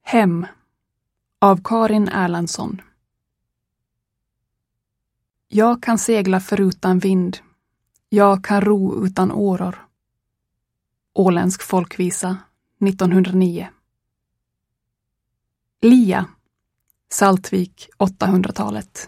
Hem av Karin Erlandsson. Jag kan segla förutan vind. Jag kan ro utan åror. Åländsk folkvisa 1909. Lia, Saltvik 800-talet.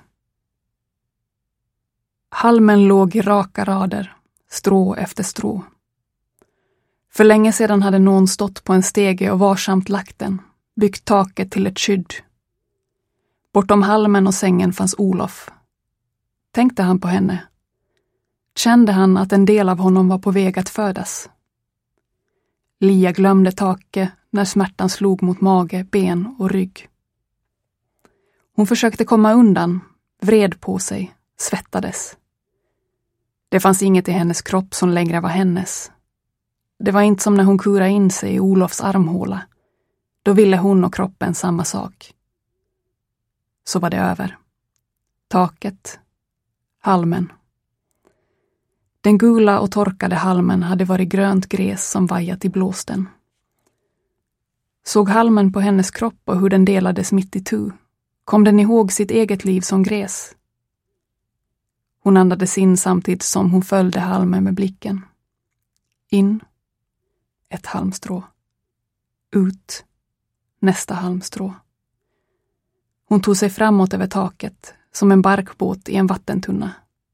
Halmen låg i raka rader, strå efter strå. För länge sedan hade någon stått på en stege och varsamt lagt den, byggt taket till ett skydd. Bortom halmen och sängen fanns Olof. Tänkte han på henne? Kände han att en del av honom var på väg att födas? Lia glömde taket när smärtan slog mot mage, ben och rygg. Hon försökte komma undan, vred på sig, svettades. Det fanns inget i hennes kropp som längre var hennes. Det var inte som när hon kurade in sig i Olofs armhåla. Då ville hon och kroppen samma sak. Så var det över. Taket. Halmen. Den gula och torkade halmen hade varit grönt gräs som vajat i blåsten. Såg halmen på hennes kropp och hur den delades mitt i tu. Kom den ihåg sitt eget liv som gräs. Hon andades in samtidigt som hon följde halmen med blicken. In. Ett halmstrå. Ut. Nästa halmstrå. Hon tog sig framåt över taket, som en barkbåt i en vattentunna.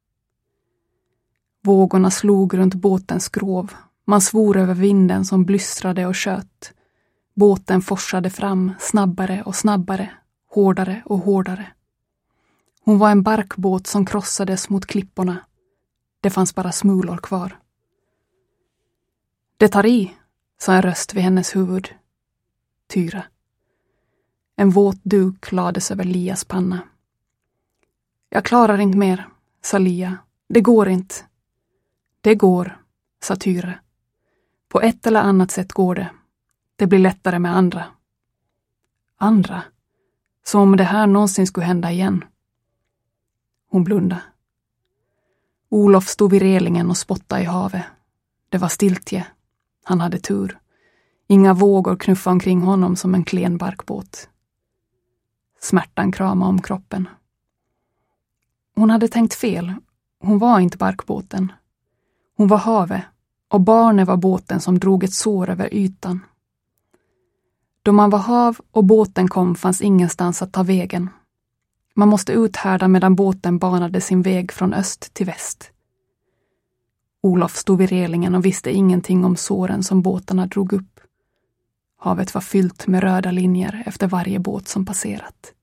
Vågorna slog runt båtens skrov. Man svor över vinden som blystrade och sköt. Båten forsade fram, snabbare och snabbare, hårdare och hårdare. Hon var en barkbåt som krossades mot klipporna. Det fanns bara smulor kvar. Det tar i, sa en röst vid hennes huvud. Tyra. En våt duk lades över Lias panna. Jag klarar inte mer, sa Lia. Det går inte. Det går, sa Tyra. På ett eller annat sätt går det. Det blir lättare med andra. Andra? Som om det här någonsin skulle hända igen. Hon blundade. Olof stod vid relingen och spottade i havet. Det var stiltje. Han hade tur. Inga vågor knuffade omkring honom som en klen barkbåt. Smärtan kramade om kroppen. Hon hade tänkt fel. Hon var inte barkbåten. Hon var havet, och barnet var båten som drog ett sår över ytan. Då man var hav och båten kom fanns ingenstans att ta vägen. Man måste uthärda medan båten banade sin väg från öst till väst. Olof stod vid relingen och visste ingenting om såren som båtarna drog upp. Havet var fyllt med röda linjer efter varje båt som passerat.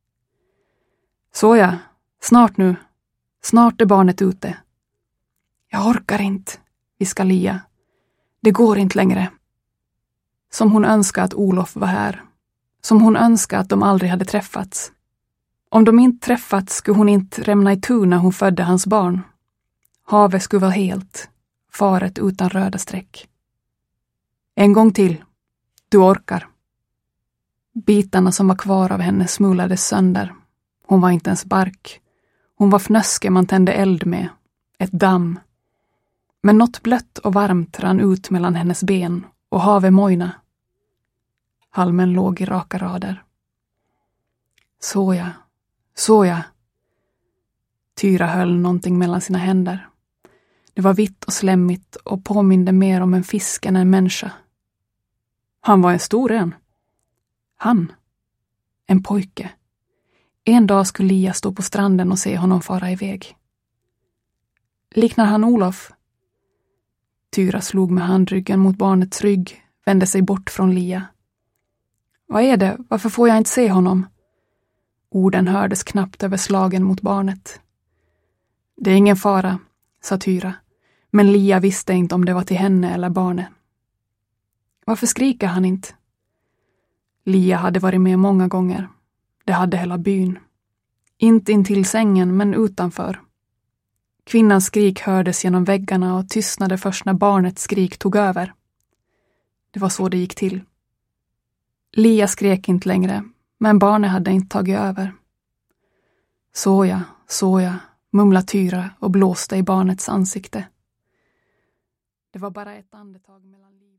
Såja, snart nu. Snart är barnet ute. Jag orkar inte, viskade Lia. Det går inte längre. Som hon önskade att Olof var här. Som hon önskade att de aldrig hade träffats. Om de inte träffats skulle hon inte rämna i tu när hon födde hans barn. Havet skulle vara helt, faret utan röda streck. En gång till. Du orkar. Bitarna som var kvar av henne smulades sönder. Hon var inte ens bark. Hon var fnöske man tände eld med. Ett damm. Men något blött och varmt rann ut mellan hennes ben och havet mojna. Halmen låg i raka rader. Såja, såja. Tyra höll någonting mellan sina händer. Det var vitt och slemmigt och påminde mer om en fisk än en människa. Han var en stor än. Han. En pojke. En dag skulle Lia stå på stranden och se honom fara iväg. Liknar han Olof? Tyra slog med handryggen mot barnets rygg, vände sig bort från Lia. Vad är det? Varför får jag inte se honom? Orden hördes knappt över slagen mot barnet. Det är ingen fara, sa Tyra, men Lia visste inte om det var till henne eller barnet. Varför skriker han inte? Lia hade varit med många gånger. Det hade hela byn. Inte in till sängen, men utanför. Kvinnans skrik hördes genom väggarna och tystnade först när barnets skrik tog över. Det var så det gick till. Lia skrek inte längre, men barnet hade inte tagit över. Såja, mumlade Tyra och blåste i barnets ansikte. Det var bara ett andetag mellan liv.